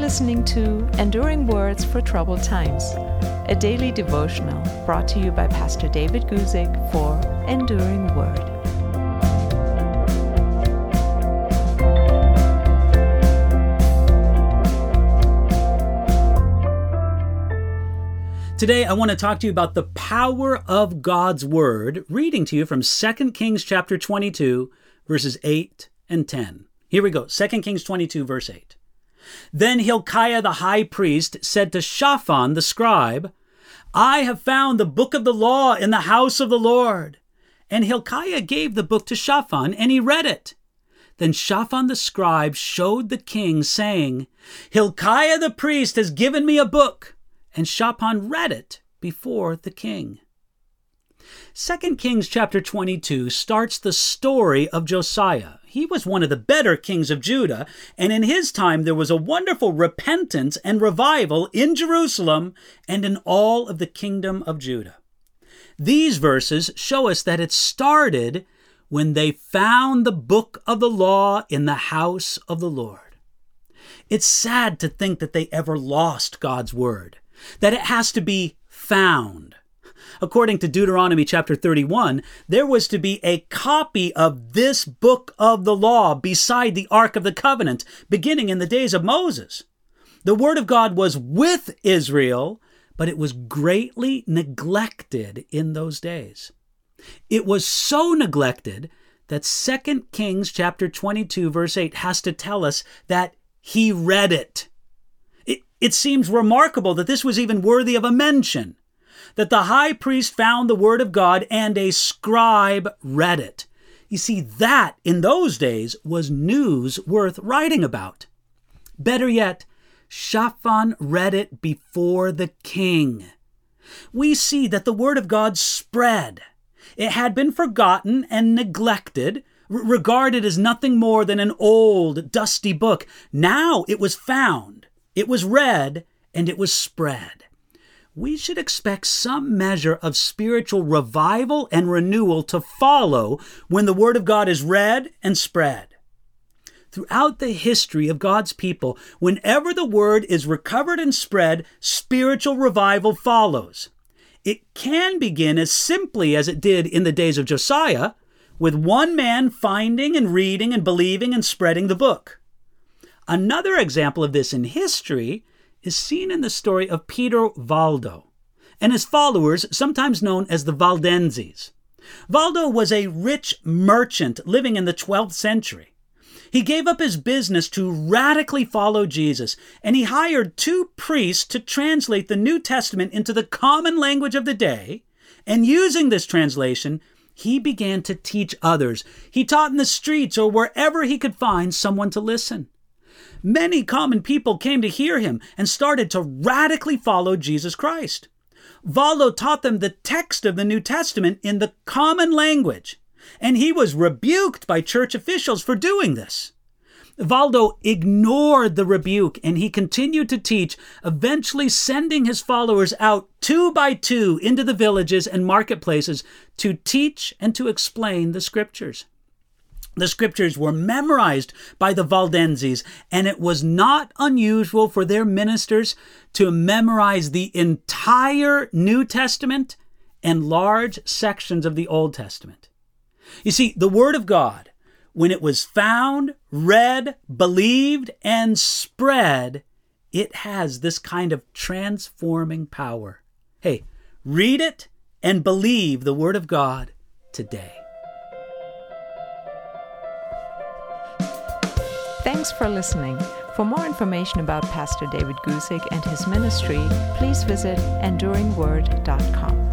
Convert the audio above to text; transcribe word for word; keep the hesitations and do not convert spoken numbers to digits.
listening to Enduring Words for Troubled Times, a daily devotional brought to you by Pastor David Guzik for Enduring Word. Today, I want to talk to you about the power of God's Word, reading to you from Second Kings chapter twenty-two, verses eight and ten. Here we go, Second Kings twenty-two, verse eight. Then Hilkiah the high priest said to Shaphan the scribe, I have found the book of the law in the house of the Lord. And Hilkiah gave the book to Shaphan, and he read it. Then Shaphan the scribe showed the king, saying, Hilkiah the priest has given me a book. And Shaphan read it before the king. Second Kings chapter twenty-two starts the story of Josiah. He was one of the better kings of Judah, and in his time there was a wonderful repentance and revival in Jerusalem and in all of the kingdom of Judah. These verses show us that it started when they found the book of the law in the house of the Lord. It's sad to think that they ever lost God's word, that it has to be found. According to Deuteronomy chapter thirty-one, there was to be a copy of this book of the law beside the Ark of the Covenant, beginning in the days of Moses. The word of God was with Israel, but it was greatly neglected in those days. It was so neglected that Second Kings chapter twenty-two, verse eight has to tell us that he read it. It, it seems remarkable that this was even worthy of a mention, that the high priest found the word of God and a scribe read it. You see, that in those days was news worth writing about. Better yet, Shaphan read it before the king. We see that the word of God spread. It had been forgotten and neglected, regarded as nothing more than an old, dusty book. Now it was found, it was read, and it was spread. We should expect some measure of spiritual revival and renewal to follow when the Word of God is read and spread. Throughout the history of God's people, whenever the Word is recovered and spread, spiritual revival follows. It can begin as simply as it did in the days of Josiah, with one man finding and reading and believing and spreading the book. Another example of this in history is seen in the story of Peter Valdo and his followers, sometimes known as the Valdenses. Valdo was a rich merchant living in the twelfth century. He gave up his business to radically follow Jesus, and he hired two priests to translate the New Testament into the common language of the day, and using this translation, he began to teach others. He taught in the streets or wherever he could find someone to listen. Many common people came to hear him and started to radically follow Jesus Christ. Valdo taught them the text of the New Testament in the common language, and he was rebuked by church officials for doing this. Valdo ignored the rebuke, and he continued to teach, eventually sending his followers out two by two into the villages and marketplaces to teach and to explain the scriptures. The scriptures were memorized by the Valdenses, and it was not unusual for their ministers to memorize the entire New Testament and large sections of the Old Testament. You see, the Word of God, when it was found, read, believed, and spread, it has this kind of transforming power. Hey, read it and believe the Word of God today. Thanks for listening. For more information about Pastor David Guzik and his ministry, please visit enduring word dot com.